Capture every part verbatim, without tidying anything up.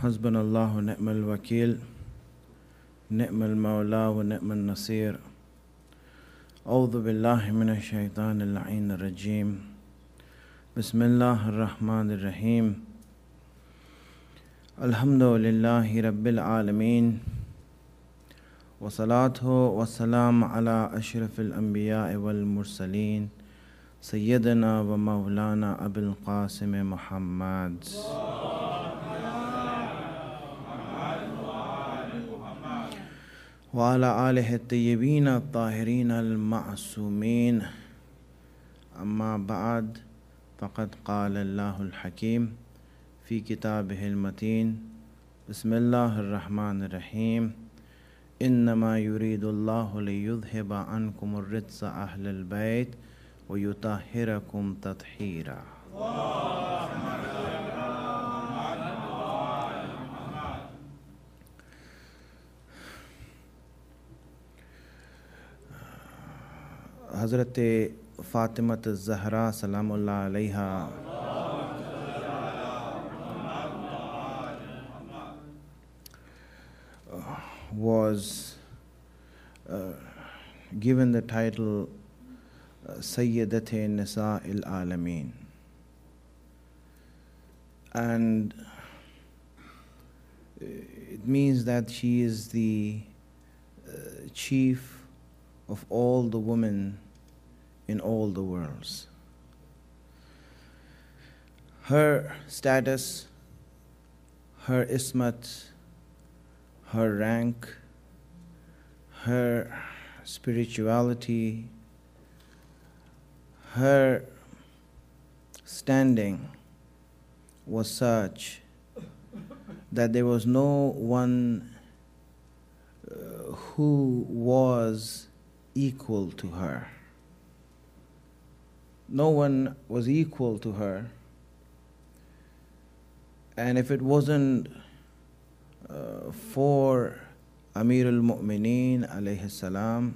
حسبنا الله ونعم الوكيل نعم المولى ونعم النصير أعوذ بالله من الشيطان اللعين الرجيم بسم الله الرحمن الرحيم الحمد لله رب العالمين والصلاة والسلام على أشرف الأنبياء والمرسلين سيدنا ومولانا أبي القاسم محمد وعلى آله الطيبين الطاهرين المعصومين أما بعد فقد قال الله الحكيم في كتابه المتين بسم الله الرحمن الرحيم إنما يريد الله ليذهب عنكم الرجس أهل البيت ويطهركم تطهيرا. Hazrat Fatima az-Zahra Salamullah alayha was uh, given the title uh, Sayyidat-e Nisa al-Alameen, and it means that she is the uh, chief of all the women in all the worlds. Her status, her ismat, her rank, her spirituality, her standing was such that there was no one uh, who was equal to her. No one was equal to her, and if it wasn't uh, for Amir al-Mu'mineen alayhi salam,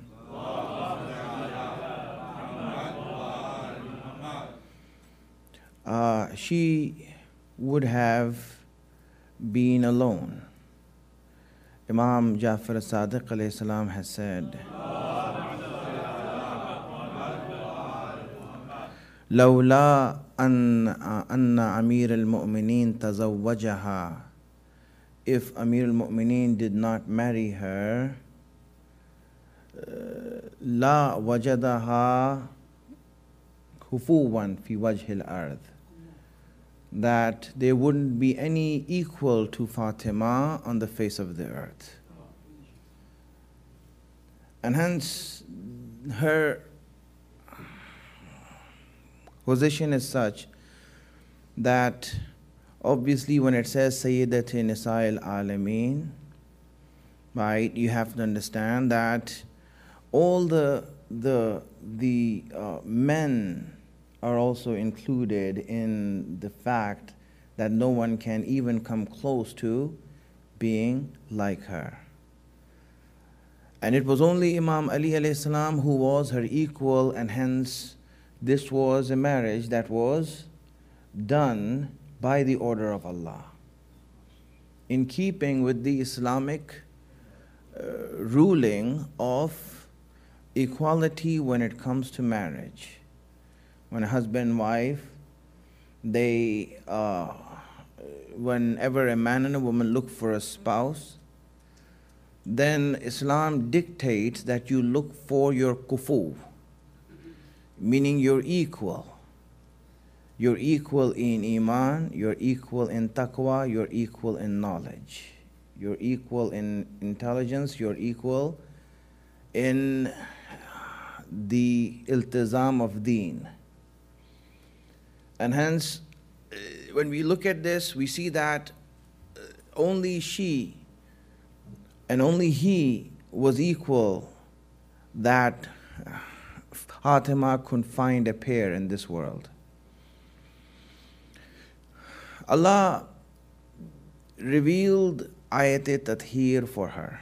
uh, she would have been alone. Imam Jafar as-Sadiq alayhi salam has said, لولا أن أن أمير المؤمنين تزوجها, if Amir al-Mu'mineen did not marry her, لا وجدها كفوا في وجه الأرض, that there wouldn't be any equal to Fatima on the face of the earth. And hence her position is such that obviously when it says Sayyidat-e Nisa al-Alameen, right, you have to understand that all the the the uh, men are also included in the fact that no one can even come close to being like her. And it was only Imam Ali alayhi salam who was her equal, and hence this was a marriage that was done by the order of Allah, in keeping with the Islamic uh, ruling of equality when it comes to marriage. When a husband and wife, they, uh, whenever a man and a woman look for a spouse, then Islam dictates that you look for your kufu, meaning you're equal. You're equal in iman, you're equal in taqwa, you're equal in knowledge. You're equal in intelligence, you're equal in the iltizam of deen. And hence, when we look at this, we see that only she and only he was equal, that Fatima couldn't find a pair in this world. Allah revealed Ayat-e-Tathir for her.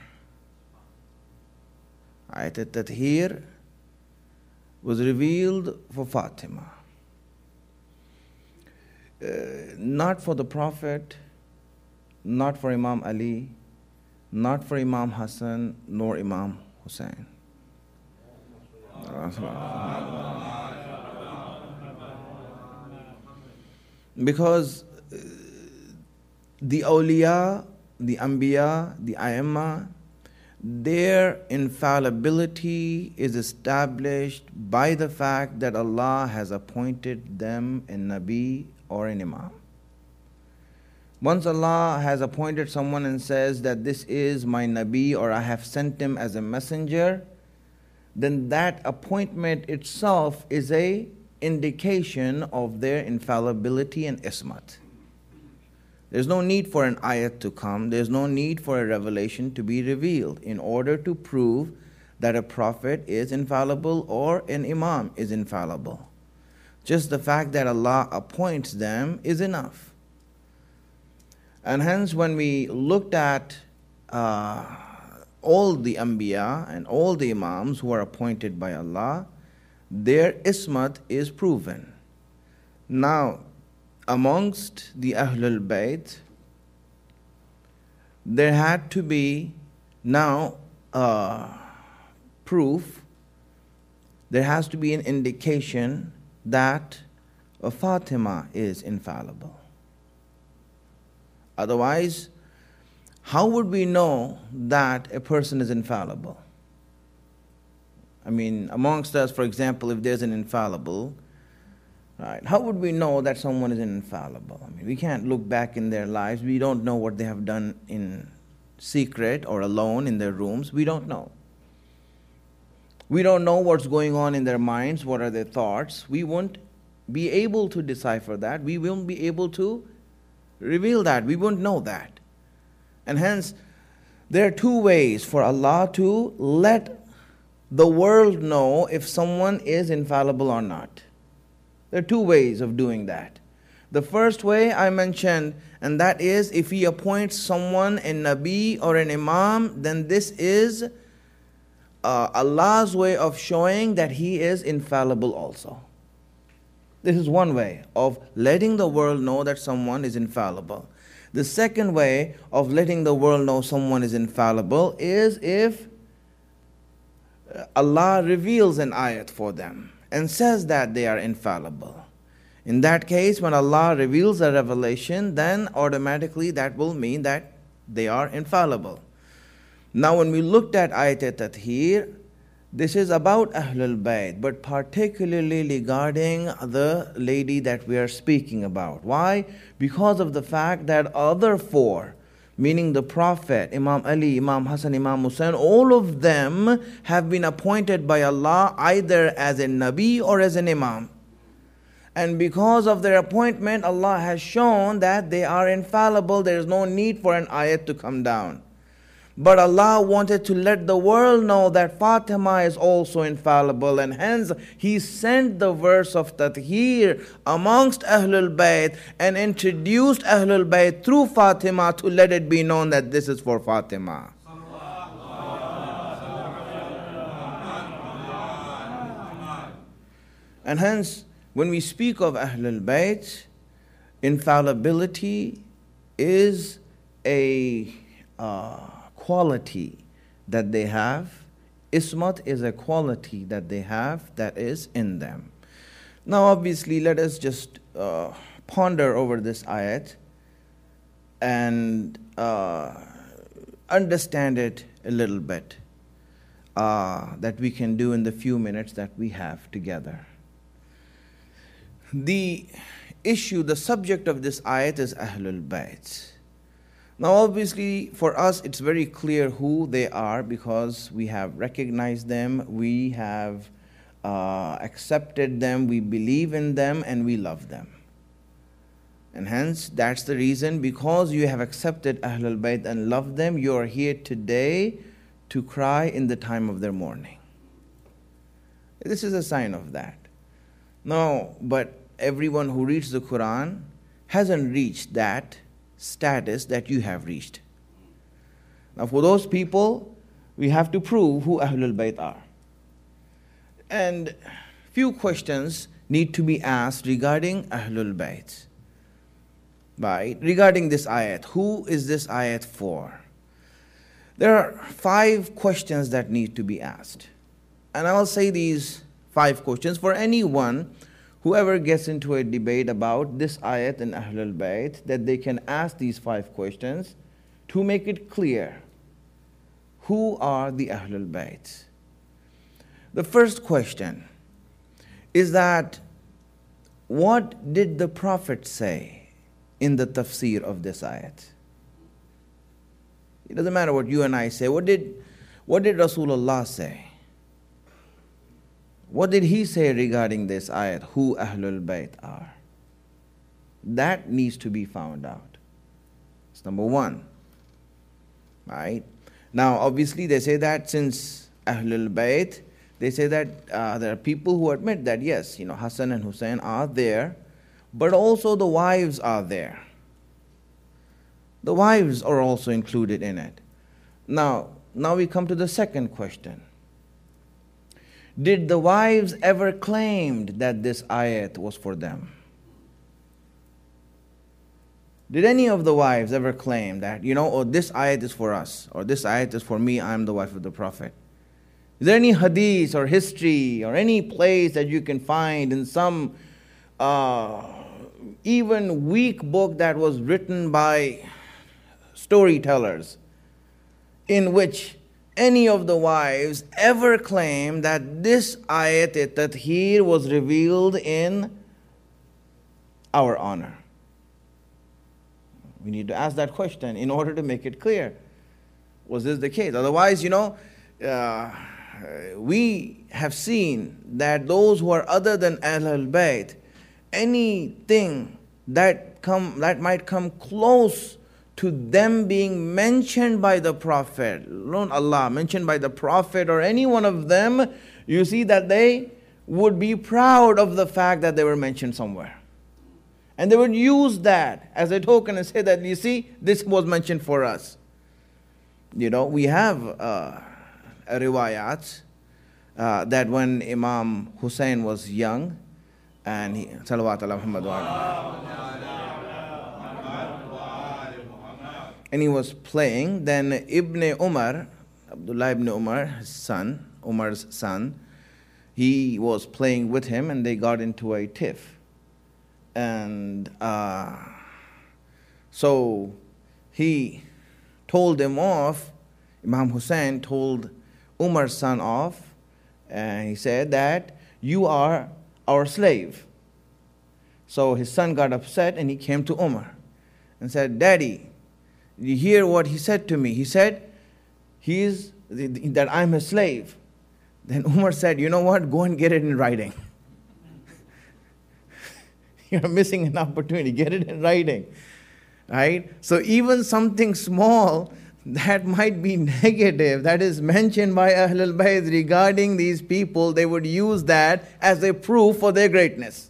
Ayat-e-Tathir was revealed for Fatima. Uh, not for the Prophet, not for Imam Ali, not for Imam Hassan, nor Imam Hussein. Because the awliya, the anbiya, the aimma, their infallibility is established by the fact that Allah has appointed them a nabi or an imam. Once Allah has appointed someone and says that this is my nabi or I have sent him as a messenger, then that appointment itself is a indication of their infallibility and ismat. There's no need for an ayat to come. There's no need for a revelation to be revealed in order to prove that a prophet is infallible or an imam is infallible. Just the fact that Allah appoints them is enough. And hence when we looked at uh, all the anbiya and all the imams who are appointed by Allah, their ismat is proven. Now, amongst the Ahlul Bayt, there had to be now uh, proof, there has to be an indication that uh, Fatima is infallible. Otherwise, how would we know that a person is infallible? I mean, amongst us, for example, if there's an infallible, right, how would we know that someone is infallible? I mean, we can't look back in their lives. We don't know what they have done in secret or alone in their rooms. We don't know. We don't know what's going on in their minds, what are their thoughts. We won't be able to decipher that. We won't be able to reveal that. We won't know that. And hence, there are two ways for Allah to let the world know if someone is infallible or not. There are two ways of doing that. The first way I mentioned, and that is if He appoints someone a Nabi or an Imam, then this is uh, Allah's way of showing that He is infallible also. This is one way of letting the world know that someone is infallible. The second way of letting the world know someone is infallible is if Allah reveals an ayat for them and says that they are infallible. In that case, when Allah reveals a revelation, then automatically that will mean that they are infallible. Now when we looked at Ayat al-Tathir, this is about Ahlul Bayt, but particularly regarding the lady that we are speaking about. Why? Because of the fact that other four, meaning the Prophet, Imam Ali, Imam Hassan, Imam Hussein, all of them have been appointed by Allah either as a Nabi or as an Imam. And because of their appointment, Allah has shown that they are infallible. There is no need for an ayat to come down. But Allah wanted to let the world know that Fatima is also infallible, and hence He sent the verse of Tathir amongst Ahlul Bayt and introduced Ahlul Bayt through Fatima to let it be known that this is for Fatima. And hence, when we speak of Ahlul Bayt, infallibility is a uh, quality that they have. Ismat is a quality that they have that is in them. Now obviously let us just uh, ponder over this ayat and uh, understand it a little bit uh, that we can do in the few minutes that we have together. The issue, the subject of this ayat is Ahlul Bayt. Now obviously for us it's very clear who they are because we have recognized them, we have uh, accepted them, we believe in them and we love them. And hence that's the reason, because you have accepted Ahlul Bayt and love them, you are here today to cry in the time of their mourning. This is a sign of that. No, but everyone who reads the Quran hasn't reached that status that you have reached. Now for those people, we have to prove who Ahlul Bayt are. And few questions need to be asked regarding Ahlul Bayt. right, regarding this ayat. Who is this ayat for? There are five questions that need to be asked. And I'll say these five questions for anyone, whoever gets into a debate about this ayat in Ahlul Bayt, that they can ask these five questions to make it clear who are the Ahlul Bayt. The first question is that what did the Prophet say in the tafsir of this ayat? It doesn't matter what you and I say. What did, what did Rasulullah say? What did he say regarding this ayat, who Ahlul Bayt are? That needs to be found out. It's number one. Right? Now, obviously, they say that since Ahlul Bayt, they say that uh, there are people who admit that, yes, you know, Hassan and Hussein are there, but also the wives are there. The wives are also included in it. Now, now we come to the second question. Did the wives ever claim that this ayat was for them? Did any of the wives ever claim that, you know, oh, this ayat is for us, or this ayat is for me, I'm the wife of the Prophet? Is there any hadith or history or any place that you can find in some uh, even weak book that was written by storytellers in which any of the wives ever claim that this ayat at-tathir was revealed in our honor? We need to ask that question in order to make it clear. Was this the case? Otherwise, you know, uh, we have seen that those who are other than Ahlul Bayt, anything that come that might come close to them being mentioned by the Prophet, not Allah, mentioned by the Prophet or any one of them, you see that they would be proud of the fact that they were mentioned somewhere. And they would use that as a token and say that, you see, this was mentioned for us. You know, we have uh, a riwayat uh, that when Imam Hussein was young, and he, salawat ala Muhammad wa and he was playing, then Ibn Umar, Abdullah ibn Umar, his son, Umar's son, he was playing with him and they got into a tiff. And uh, so he told him off, Imam Hussein told Umar's son off, and he said that you are our slave. So his son got upset and he came to Umar and said, Daddy, you hear what he said to me? He said he is that I'm a slave. Then Umar said, you know what, go and get it in writing. You're missing an opportunity, get it in writing. Right? So even something small that might be negative, that is mentioned by Ahlul Bayt regarding these people, they would use that as a proof for their greatness.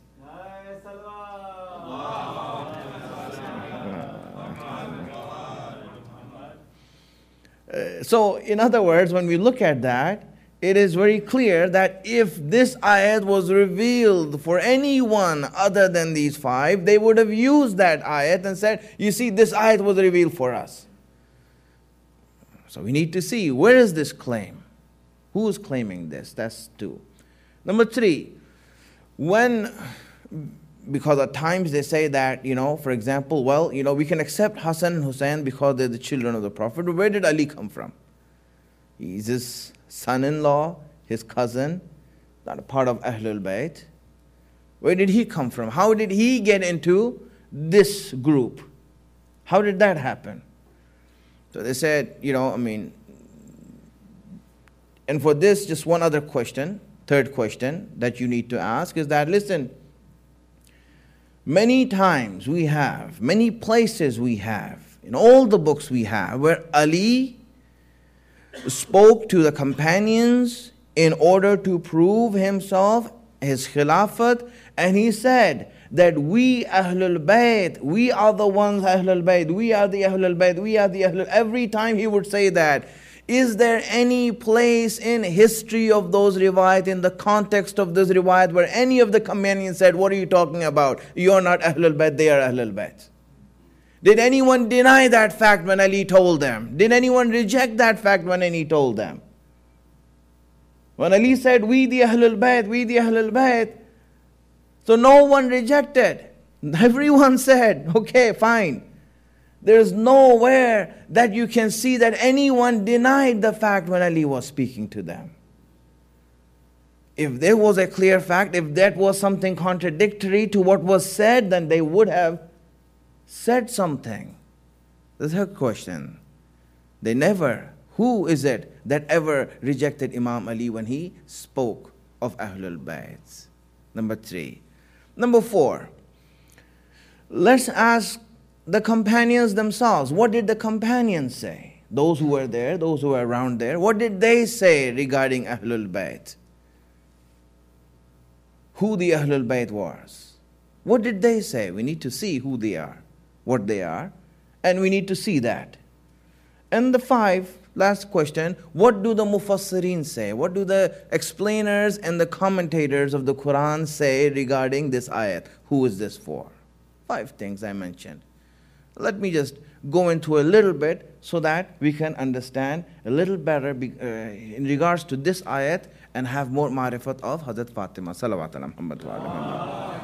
Uh, so, in other words, when we look at that, it is very clear that if this ayat was revealed for anyone other than these five, they would have used that ayat and said, you see, this ayat was revealed for us. So we need to see, where is this claim? Who is claiming this? That's two. Number three, when, because at times they say that, you know, for example, well, you know, we can accept Hassan and Hussein because they're the children of the Prophet. But where did Ali come from? He's his son-in-law, his cousin, not a part of Ahlul Bayt. Where did he come from? How did he get into this group? How did that happen? So they said, you know, I mean, and for this, just one other question, third question that you need to ask is that, listen, many times we have, many places we have, in all the books we have, where Ali spoke to the companions in order to prove himself, his khilafat, and he said that we Ahlul Bayt, we are the ones Ahlul Bayt, we are the Ahlul Bayt, we are the Ahlul. Every time he would say that. Is there any place in history of those riwayat, in the context of this riwayat, where any of the companions said, what are you talking about? You are not Ahlul Bayt, they are Ahlul Bayt. Did anyone deny that fact when Ali told them? Did anyone reject that fact when Ali told them? When Ali said, we the Ahlul Bayt, we the Ahlul Bayt, so no one rejected. Everyone said, okay, fine. There is nowhere that you can see that anyone denied the fact when Ali was speaking to them. If there was a clear fact, if that was something contradictory to what was said, then they would have said something. That's her question. They never. Who is it that ever rejected Imam Ali when he spoke of Ahlul Bayt? Number three. Number four. Let's ask the companions themselves. What did the companions say? Those who were there, those who were around there, what did they say regarding Ahlul Bayt? Who the Ahlul Bayt was? What did they say? We need to see who they are, what they are, and we need to see that. And the five, last question, what do the Mufassirin say? What do the explainers and the commentators of the Quran say regarding this ayat? Who is this for? Five things I mentioned. Let me just go into a little bit so that we can understand a little better uh, in regards to this ayat and have more ma'rifat of Hazrat Fatima. Salawat ala Muhammad wa ala Muhammad.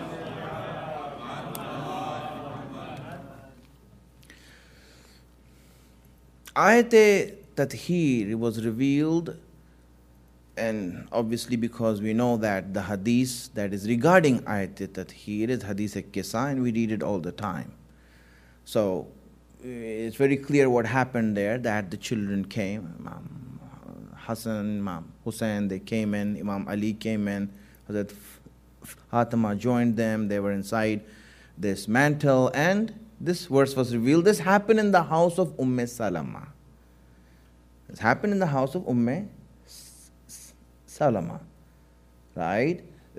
Ayat Tathir was revealed, and obviously because we know that the hadith that is regarding Ayat Tathir is Hadith al-Kisa, and we read it all the time. So it's very clear what happened there, that the children came, Imam Hassan, Imam Hussein, they came in, Imam Ali came in, Hazrat Fatima joined them, they were inside this mantle, and this verse was revealed. This happened in the house of Umm Salama. This happened in the house of Umm Salama, right? Uh,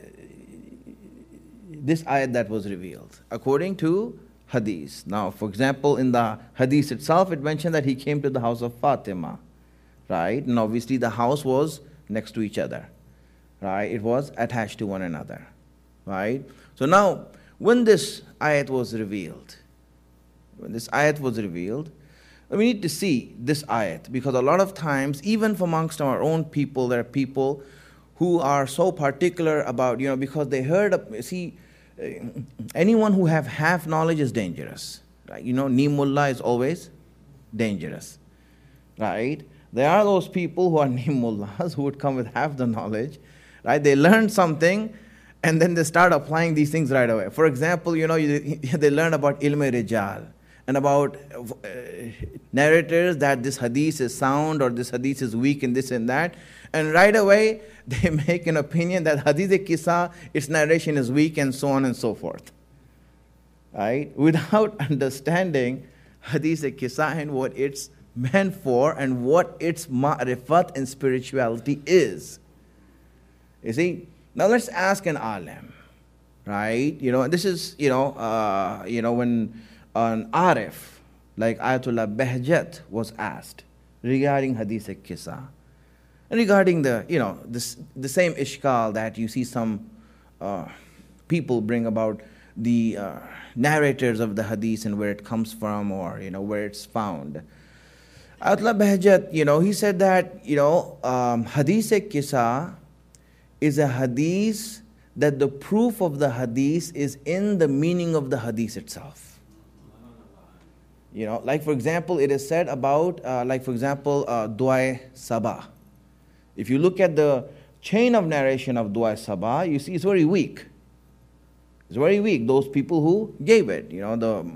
this ayat that was revealed, according to hadith. Now, for example, in the hadith itself, it mentioned that he came to the house of Fatima, right? And obviously the house was next to each other, right? It was attached to one another, right? So now, when this ayat was revealed, when this ayat was revealed, we need to see this ayat, because a lot of times, even amongst our own people, there are people who are so particular about, you know, because they heard, of, see, anyone who have half knowledge is dangerous, right? You know, Nimullah is always dangerous, right? There are those people who are Nimullahs who would come with half the knowledge, right? They learn something, and then they start applying these things right away. For example, you know, they learn about ilm rijal and about uh, narrators that this hadith is sound or this hadith is weak and this and that. And right away, they make an opinion that hadith kisa, its narration is weak and so on and so forth. Right? Without understanding hadith kisa and what it's meant for and what its ma'rifat and spirituality is. You see? Now let's ask an alim, right? You know, this is, you know, uh, you know, when an arif, like Ayatollah Behjat, was asked regarding Hadith al-Kisa, and regarding the, you know, this, the same ishkal that you see some uh, people bring about the uh, narrators of the Hadith and where it comes from, or, you know, where it's found. Ayatollah Behjat, you know, he said that, you know, um, Hadith al-Kisa is a hadith that the proof of the hadith is in the meaning of the hadith itself. You know, like for example, it is said about, uh, like for example, uh, Du'a Sabah. If you look at the chain of narration of Du'a Sabah, you see it's very weak. It's very weak. Those people who gave it, you know, the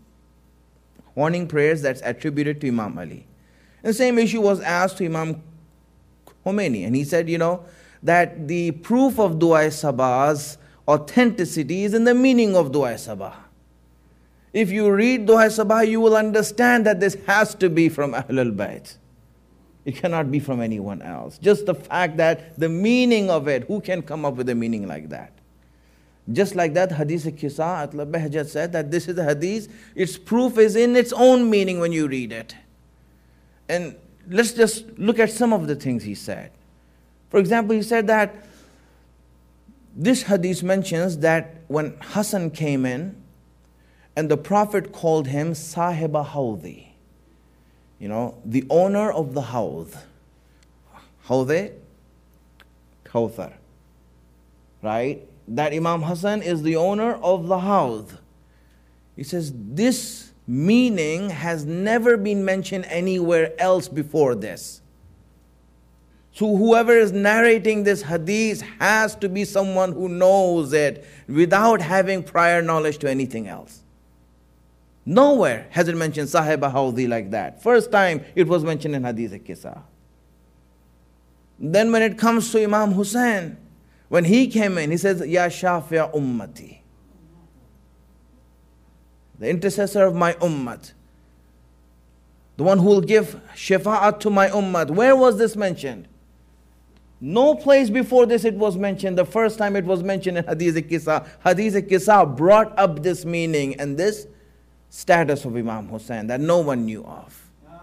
warning prayers that's attributed to Imam Ali. And the same issue was asked to Imam Khomeini, and he said, you know, that the proof of Du'a Sabah's authenticity is in the meaning of Du'a Sabah. If you read Du'a Sabah, you will understand that this has to be from Ahlul Bayt. It cannot be from anyone else. Just the fact that the meaning of it, who can come up with a meaning like that? Just like that, Hadith al-Kisa, Ayatollah Behjat said that this is a hadith, its proof is in its own meaning when you read it. And let's just look at some of the things he said. For example, he said that this hadith mentions that when Hassan came in, And the Prophet called him Sahiba Hawdi. You know, the owner of the Hawd. Hawde, Kawthar. Right? That Imam Hassan is the owner of the Hawd. He says, this meaning has never been mentioned anywhere else before this. So whoever is narrating this hadith has to be someone who knows it without having prior knowledge to anything else. Nowhere has it mentioned Sahiba Hawdi like that. First time it was mentioned in Hadith al-Kisa. Then when it comes to Imam Hussein, when he came in, he says, Ya Shafi'a Ummati. The intercessor of my ummat. The one who will give shafa'at to my ummat. Where was this mentioned? No place before this it was mentioned. The first time it was mentioned in Hadith al-Kisa. Hadith al-Kisa brought up this meaning and this status of Imam Hussein that no one knew of.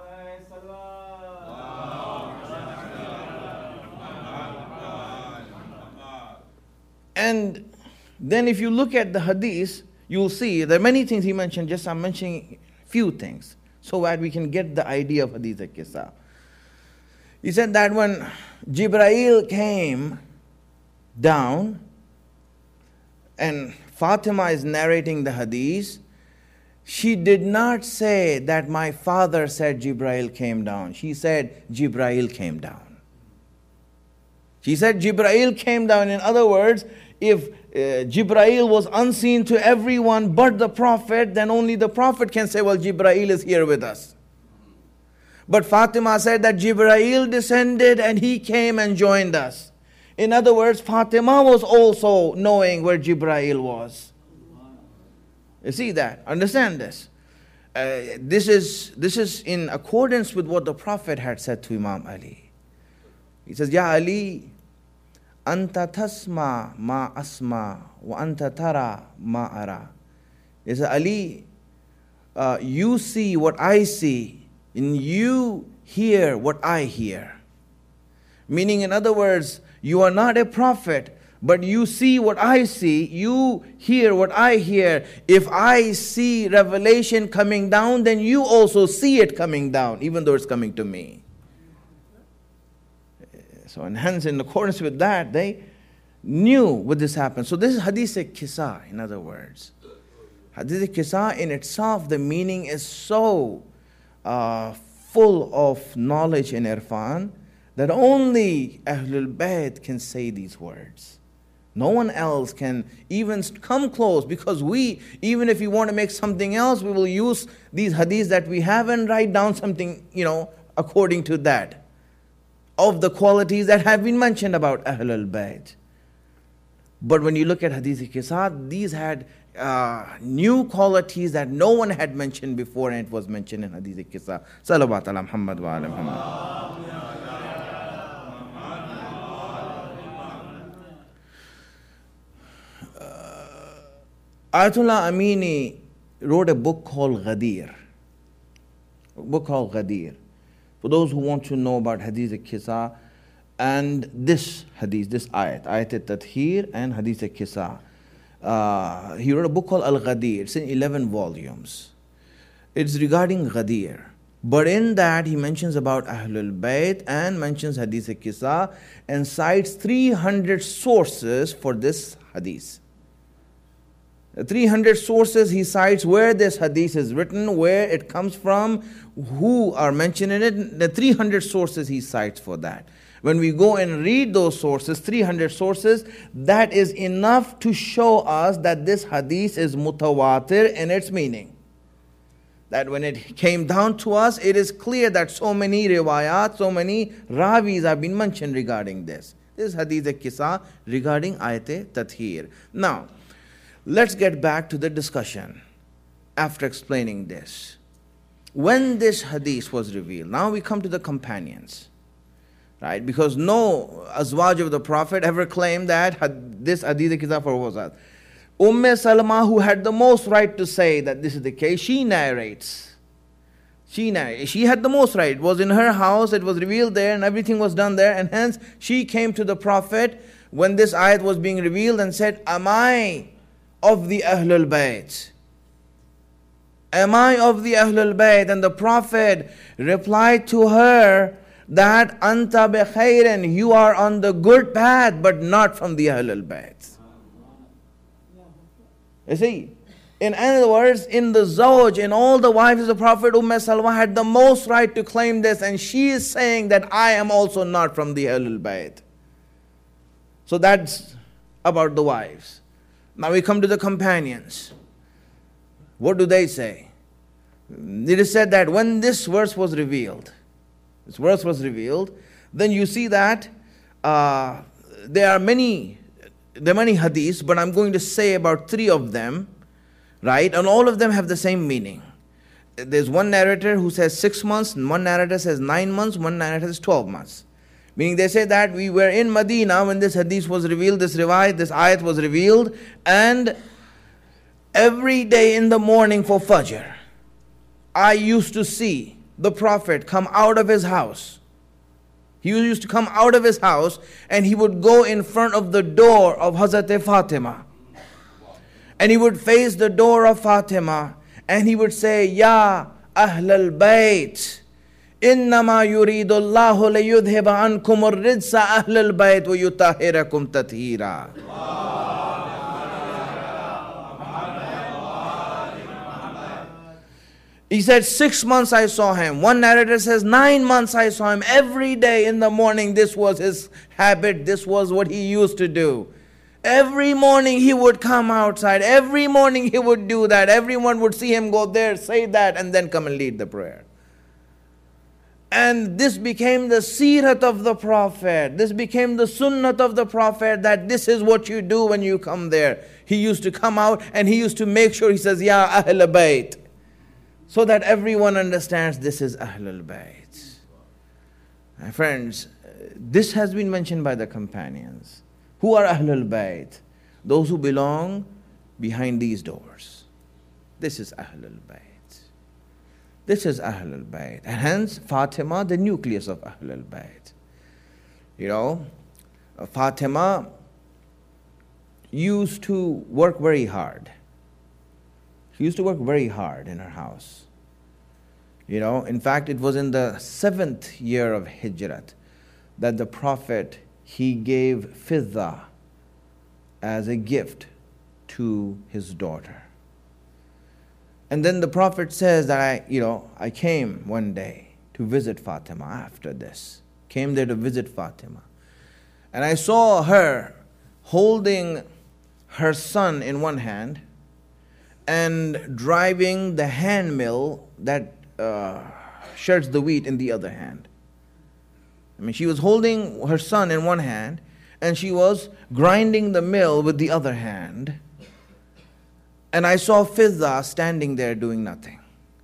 And then if you look at the hadith, you'll see there are many things he mentioned. Just I'm mentioning few things so that we can get the idea of Hadith al-Kisa. He said that when Jibreel came down and Fatima is narrating the hadith, she did not say that my father said Jibreel came down. She said Jibreel came down. She said Jibreel came down. In other words, if uh, Jibreel was unseen to everyone but the Prophet, then only the Prophet can say, well, Jibreel is here with us. But Fatima said that Jibreel descended and he came and joined us. In other words, Fatima was also knowing where Jibreel was. You see that? Understand this. Uh, this is this is in accordance with what the Prophet had said to Imam Ali. He says, Ya Ali, Anta tasma ma asma wa anta tara ma ara. He says, Ali, uh, you see what I see, and you hear what I hear. Meaning, in other words, you are not a prophet, but you see what I see, you hear what I hear. If I see revelation coming down, then you also see it coming down, even though it's coming to me. So, and hence, in accordance with that, they knew what this happened. So, this is Hadith al-Kisa, in other words. Hadith al-Kisa in itself, the meaning is so uh, full of knowledge in Irfan that only Ahlul Bayt can say these words. No one else can even come close, because we, even if we want to make something else, we will use these hadiths that we have and write down something, you know, according to that, of the qualities that have been mentioned about Ahlul Bayt. But when you look at Hadith al-Kisa, these had uh, new qualities that no one had mentioned before, and it was mentioned in Hadith al-Kisa. Salawat ala Muhammad wa ala Muhammad. Ayatollah Amini wrote a book called Ghadir. A book called Ghadir. For those who want to know about Hadith al-Kisa and this hadith, this ayat, ayat al-Tathir and Hadith al-Kisa. Uh, he wrote a book called Al-Ghadir. It's in eleven volumes. It's regarding Ghadir. But in that he mentions about Ahlul Bayt and mentions Hadith al-Kisa and cites three hundred sources for this hadith. three hundred sources he cites where this hadith is written, where it comes from, who are mentioned in it. The three hundred sources he cites for that. When we go and read those sources, three hundred sources, that is enough to show us that this hadith is mutawatir in its meaning. That when it came down to us, it is clear that so many riwayat, so many ravis have been mentioned regarding this. This is Hadith al-Kisa regarding Ayat Tathir. Now, let's get back to the discussion after explaining this. When this hadith was revealed, now we come to the companions, right? Because no azwaj of the Prophet ever claimed that this hadith al-Kisa for was that. Umm Salama, who had the most right to say that this is the case, she narrates. She narrates. She had the most right. It was in her house, it was revealed there, and everything was done there, and hence she came to the Prophet when this ayat was being revealed and said, am I of the Ahlul Bayt? Am I of the Ahlul Bayt? And the Prophet replied to her that Anta bi khairin, you are on the good path, but not from the Ahlul Bayt. You see, in other words, in the Zawj, in all the wives of the Prophet, Umm Salma had the most right to claim this, and she is saying that I am also not from the Ahlul Bayt. So that's about the wives. Now we come to the companions. What do they say? It is said that when this verse was revealed, this verse was revealed, then you see that uh, there are many, there are many hadiths, but I'm going to say about three of them, right? And all of them have the same meaning. There's one narrator who says six months, and one narrator says nine months, one narrator says twelve months. Meaning they say that we were in Medina when this hadith was revealed, this riwayat, this ayat was revealed, and every day in the morning for Fajr, I used to see the Prophet come out of his house. He used to come out of his house and he would go in front of the door of Hazrat Fatima. And he would face the door of Fatima and he would say, Ya Ahlal Bayt, Innama yuridu Allahu liyudhiba ankum ar-rijsa Ahlal Bayt wa yutahhirakum tathira. He said, six months I saw him. One narrator says, nine months I saw him. Every day in the morning, this was his habit. This was what he used to do. Every morning he would come outside. Every morning he would do that. Everyone would see him go there, say that, and then come and lead the prayer. And this became the seerat of the Prophet. This became the sunnat of the Prophet, that this is what you do when you come there. He used to come out and he used to make sure, he says, Ya Ahl Bayt, so that everyone understands this is Ahlul Bayt. My friends, this has been mentioned by the companions. Who are Ahlul Bayt? Those who belong behind these doors. This is Ahlul Bayt. This is Ahlul Bayt. And hence, Fatima, the nucleus of Ahlul Bayt. You know, Fatima used to work very hard. She used to work very hard in her house. You know, in fact, it was in the seventh year of Hijrat that the Prophet, he gave Fidda as a gift to his daughter. And then the Prophet says that I, you know, I came one day to visit Fatima after this. Came there to visit Fatima. And I saw her holding her son in one hand and driving the hand mill that uh, sherds the wheat in the other hand. I mean, she was holding her son in one hand and she was grinding the mill with the other hand. And I saw Fidda standing there doing nothing.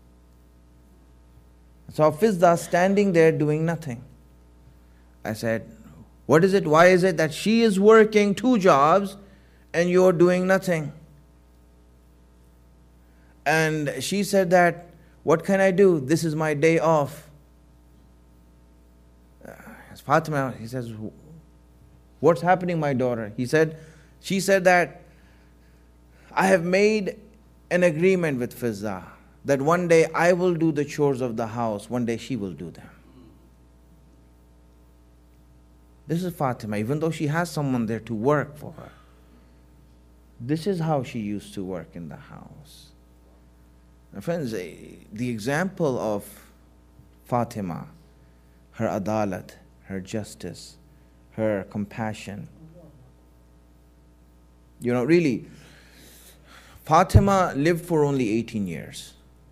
I saw Fidda standing there doing nothing. I said, what is it? Why is it that she is working two jobs and you're doing nothing? And she said that, what can I do? This is my day off. Uh, Fatima, he says, what's happening, my daughter? He said, she said that, I have made an agreement with Fidda that one day I will do the chores of the house, one day she will do them. This is Fatima, even though she has someone there to work for her. This is how she used to work in the house. My friends, the example of Fatima, her adalat, her justice, her compassion. You know, really, Fatima lived for only eighteen years.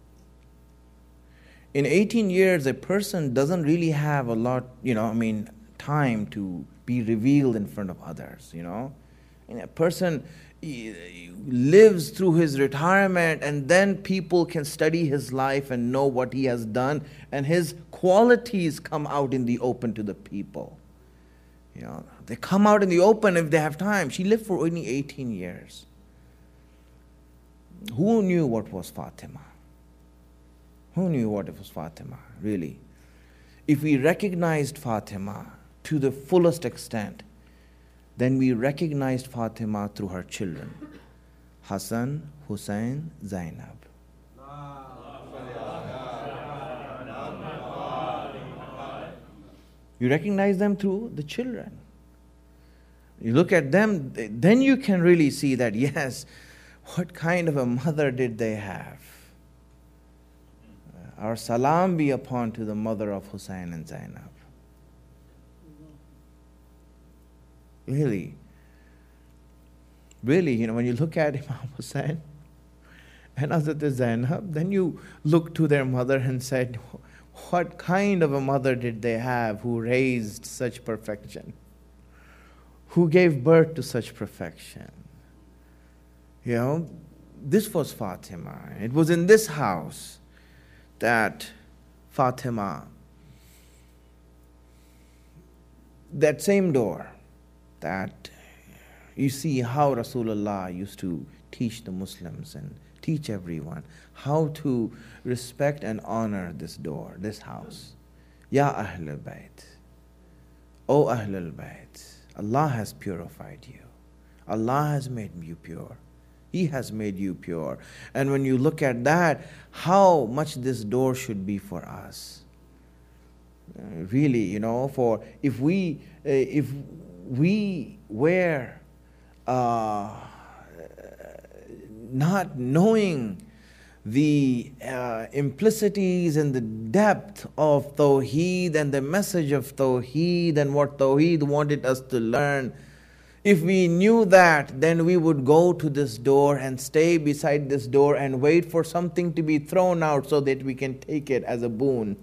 In eighteen years, a person doesn't really have a lot, you know, I mean, time to be revealed in front of others, you know. And a person lives through his retirement and then people can study his life and know what he has done and his qualities come out in the open to the people. You know, they come out in the open if they have time. She lived for only eighteen years. Who knew what was Fatima? Who knew what it was Fatima, really? If we recognized Fatima to the fullest extent, then we recognized Fatima through her children, Hassan, Hussein, Zainab. You recognize them through the children. You look at them, then you can really see that, yes, what kind of a mother did they have? Our salam be upon to the mother of Hussein and Zainab. Really, really, you know, when you look at Imam Hussein and Hazrat Zainab, then you look to their mother and said, what kind of a mother did they have who raised such perfection? Who gave birth to such perfection? You know, this was Fatima. It was in this house that Fatima, that same door, that you see how Rasulullah used to teach the Muslims and teach everyone how to respect and honor this door, this house. Ya Ahlul Bayt, O Ahlul Bayt, Allah has purified you. Allah has made you pure. He has made you pure. And when you look at that, how much this door should be for us. Uh, really, you know, for if we, uh, if we were uh, not knowing the uh, implicities and the depth of Tawheed and the message of Tawheed and what Tawheed wanted us to learn, if we knew that, then we would go to this door and stay beside this door and wait for something to be thrown out so that we can take it as a boon.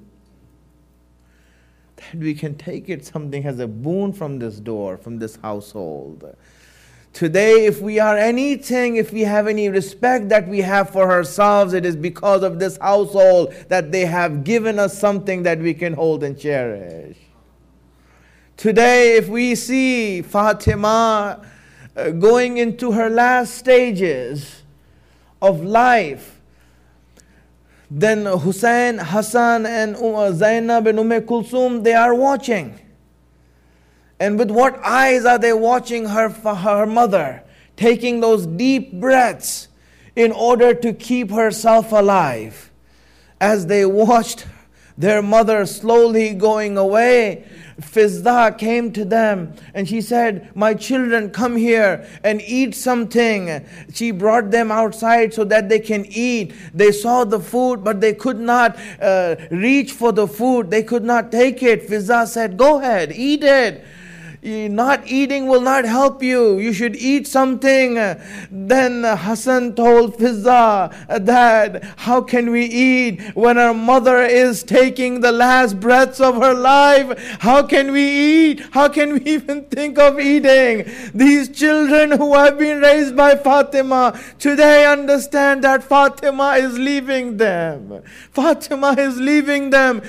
That we can take it something as a boon from this door, from this household. Today, if we are anything, if we have any respect that we have for ourselves, it is because of this household that they have given us something that we can hold and cherish. Today, if we see Fatima uh, going into her last stages of life, then Hussein, Hassan and um, Zainab and Umm Kulsum, they are watching. And with what eyes are they watching her, her mother, taking those deep breaths in order to keep herself alive? As they watched their mother slowly going away, Fizda came to them and she said, my children, come here and eat something. She brought them outside so that they can eat. They saw the food, but they could not uh, reach for the food. They could not take it. Fizda said, go ahead, eat it. Not eating will not help you. You should eat something. Then Hassan told Fizda, Dad, how can we eat when our mother is taking the last breaths of her life? How can we eat? How can we even think of eating? These children who have been raised by Fatima today understand that Fatima is leaving them. Fatima is leaving them.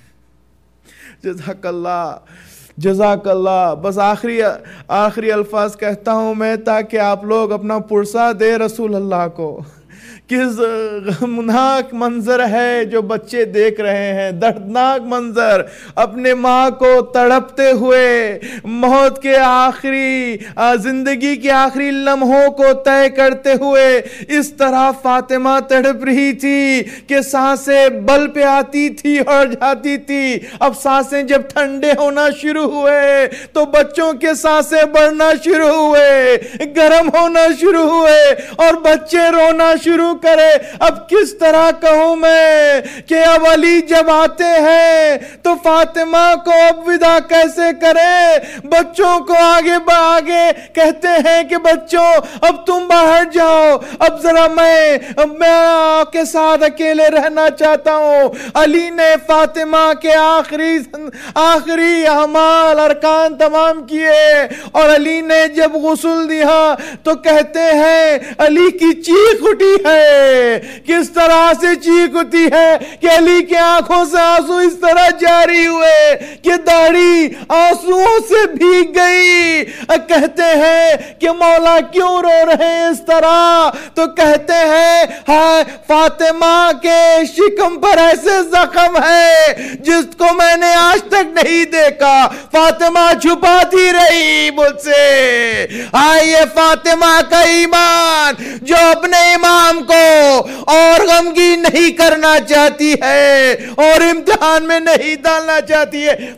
Jazakallah. जज़ाकल्लाह. बस आखिरी आखिरी अल्फाज कहता हूँ मैं ताकि आप लोग अपना पुरसा दे रसूल अल्लाह को. किस गमनाक मंजर है जो बच्चे देख रहे हैं, दर्दनाक मंजर. अपने माँ को तड़पते हुए मौत के आखिरी जिंदगी के आखिरी लम्हों को तय करते हुए इस तरह फातिमा तड़प रही थी कि सांसें बल पे आती थी और जाती थी. अब सांसें जब ठंडे होना शुरू हुए तो बच्चों के सांसें बढ़ना शुरू हुए, गर्म होना शुरू हुए और बच्चे रोना शुरू करे. अब किस तरह कहूं मैं कि अब अली जब आते हैं तो फातिमा को अब विदा कैसे करें. बच्चों को आगे आगे कहते हैं कि बच्चों अब तुम बाहर जाओ, अब जरा मैं अब मैं आपके साथ अकेले रहना चाहता हूं. अली ने फातिमा के आखिरी आखिरी अमाल अरकान तमाम किए और अली ने जब गुस्ल दिया तो कहते हैं अली की चीख उठी है. किस तरह से चीख उठी है कि अली के आंखों से आंसू इस तरह जारी हुए कि दाढ़ी आंसुओं से भीग गई. कहते हैं कि मौला क्यों रो रहे हैं इस तरह, तो कहते हैं हाँ फातिमा के शिकम पर ऐसे जख्म है जिसको मैंने आज तक नहीं देखा. फातिमा छुपाती रही मुझसे. आइए फातिमा का ईमान जो अपने इमाम को और गमगीन नहीं करना चाहती है और इम्तिहान में नहीं डालना चाहती है. फातिमा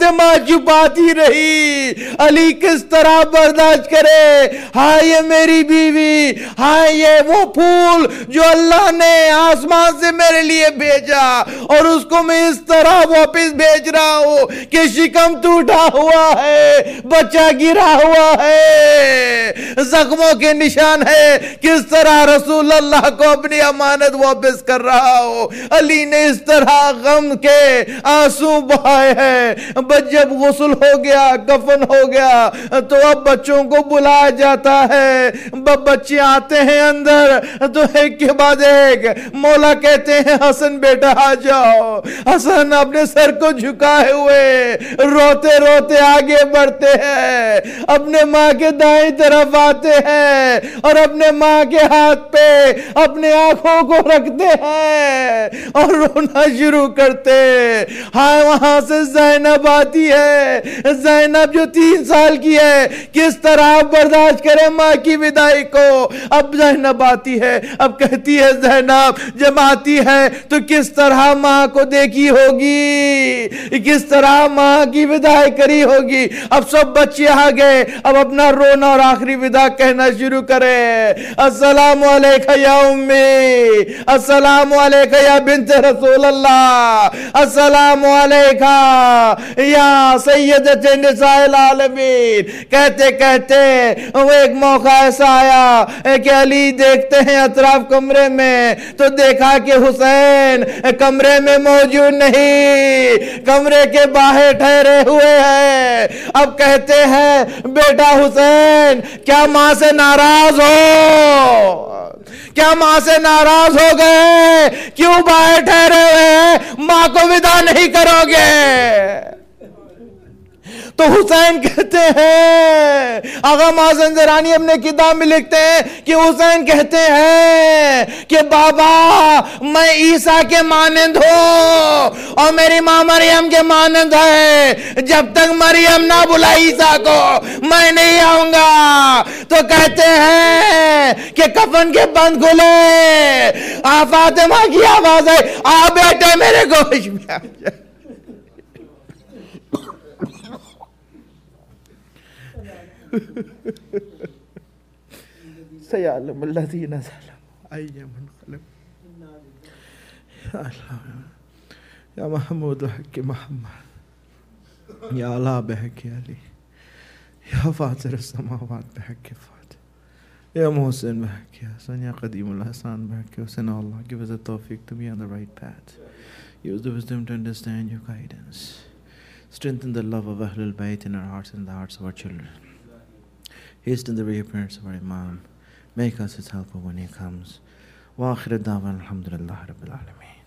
ماں چھپاتی رہی. علی کس طرح برداشت کرے؟ ہائے یہ میری بیوی، ہائے یہ وہ پھول جو اللہ نے آسمان سے میرے لیے بھیجا، اور اس کو میں اس طرح واپس بھیج رہا ہوں کہ شکم ٹوٹا ہوا ہے، بچہ گرا ہوا ہے، زخموں کے نشان ہے. کس طرح رسول اللہ کو اپنی امانت واپس کر رہا ہو. علی نے اس طرح غم کے آنسو بہائے ہیں. بس جب غسل ہو گیا، کفن ہو گیا، تو اب بچوں کو بلایا جاتا ہے. بچے آتے ہیں اندر تو ایک کے بعد ایک مولا کہتے ہیں حسن بیٹا آ جاؤ. حسن اپنے سر کو جھکائے ہوئے روتے روتے آگے بڑھتے ہیں، اپنے ماں کے دائیں طرف آتے ہیں اور اپنے ماں کے ہاتھ پہ اپنے آنکھوں کو رکھتے ہیں اور رونا شروع کرتے. ہاں وہاں سے زینب آتی ہے. زینب جو تین سال کی ہے، کس طرح برداشت کرے ماں کی وداعی کو. اب زینب آتی ہے، اب کہتی ہے زینب جب آتی ہے تو کس طرح ماں کو دیکھی ہوگی، کس طرح ماں کی وداعی کری ہوگی. اب سب بچے آ گئے، اب اپنا رونا اور آخری ودا کہنا شروع کرے. السلام علیکہ یا امی، السلام علیکہ یا بنت رسول اللہ، السلام علیکہ یا سیدۃ نساء العالمین. کہتے کہتے وہ ایک موقع ایسا آیا کہ علی دیکھتے ہیں اطراف کمرے میں تو دیکھا کہ حسین کمرے میں موجود نہیں، کمرے کے باہر ٹھہرے ہوئے ہیں. اب کہتے ہیں بیٹا حسین کیا ماں سے ناراض ہو؟ کیا ماں سے ناراض ہو گئے؟ کیوں باہر ٹھہرے ہوئے ہیں؟ ماں کو ودا نہیں کرو گے؟ تو حسین کہتے ہیں، آغا مازن زرانی اپنے کتاب میں لکھتے ہیں کہ حسین کہتے ہیں کہ بابا میں عیسیٰ کے مانند ہوں اور میری ماں مریم کے مانند ہے. جب تک مریم نہ بلائے عیسیٰ کو میں نہیں آؤں گا. تو کہتے ہیں کہ کفن کے بند کھلے، آ فاطمہ کی آواز ہے آ بیٹے میرے گوشت میں آ جائے. سيعلم الذين ظلموا أي منقلب. يا محمود بحق محمد، يا الله بحق علي، يا فاطر السماوات بحق فاطر، يا محسن بحق حسن، يا قديم الحسن بحق حسن. Allah give us the tawfiq to be on the right path. Use the wisdom to understand your guidance. Strengthen the love of Ahlul Bayt in our hearts and the hearts of our children. Hasten the reappearance of our Imam. Make us his helper when he comes. Wa akhir da'wan alhamdulillah rabbil alameen.